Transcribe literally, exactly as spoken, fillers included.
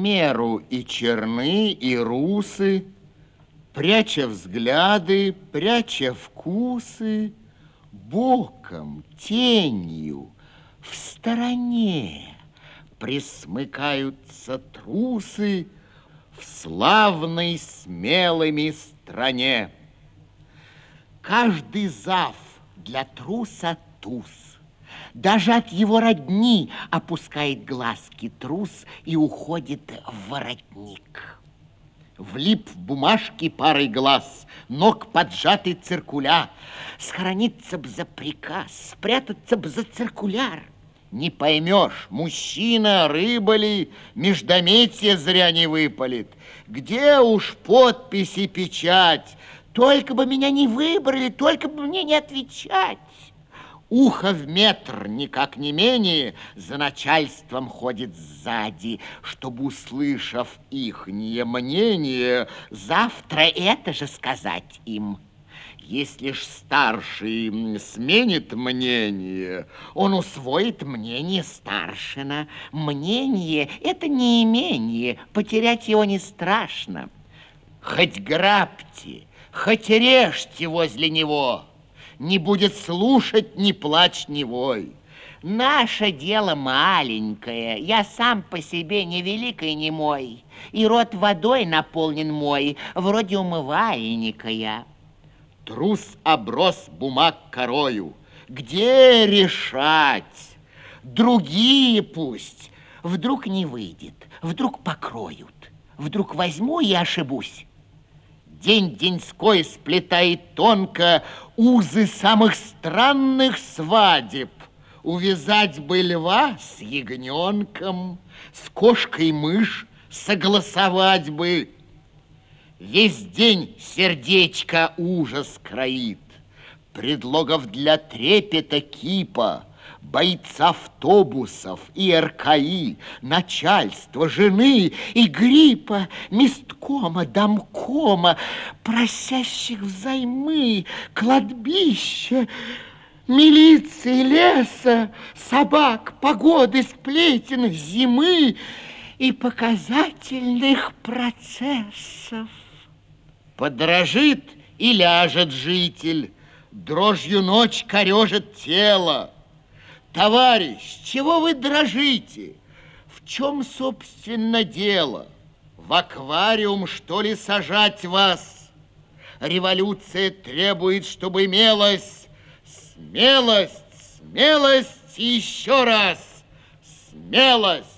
меру и черны, и русы, пряча взгляды, пряча вкусы, боком, тенью, в стороне присмыкаются трусы в славной смелыми стране. Каждый зав для труса туз. Даже от его родни опускает глазки трус и уходит в воротник. Влип в бумажки парой глаз, ног поджатый циркуля. Схорониться б за приказ, спрятаться б за циркуляр. Не поймешь, мужчина, рыба ли, междометие зря не выпалит. Где уж подпись и печать? Только бы меня не выбрали, только бы мне не отвечать. Ухо в метр, никак не менее, за начальством ходит сзади, чтобы, услышав ихнее мнение, завтра это же сказать им. Если ж старший сменит мнение, он усвоит мнение старшина. Мнение – это не имение, потерять его не страшно. Хоть грабьте, хоть режьте возле него, не будет слушать ни плач, ни вой. Наше дело маленькое, я сам по себе не великий, не мой, и рот водой наполнен мой, вроде умывальника я. Трус оброс бумаг корою. Где решать? Другие пусть. Вдруг не выйдет, вдруг покроют, вдруг возьму и ошибусь. День деньской сплетает тонко узы самых странных свадеб. Увязать бы льва с ягненком, с кошкой мышь согласовать бы. Весь день сердечко ужас кроит, предлогов для трепета кипа, бойца автобусов и РКИ, начальства, жены и гриппа, месткома, домкома, просящих взаймы, кладбища, милиции, леса, собак, погоды, сплетен, зимы и показательных процессов. Подражит и ляжет житель, дрожью ночь корежит тело. Товарищ, чего вы дрожите? В чем, собственно, дело? В аквариум, что ли, сажать вас? Революция требует, чтобы имелась смелость, смелость и еще раз смелость.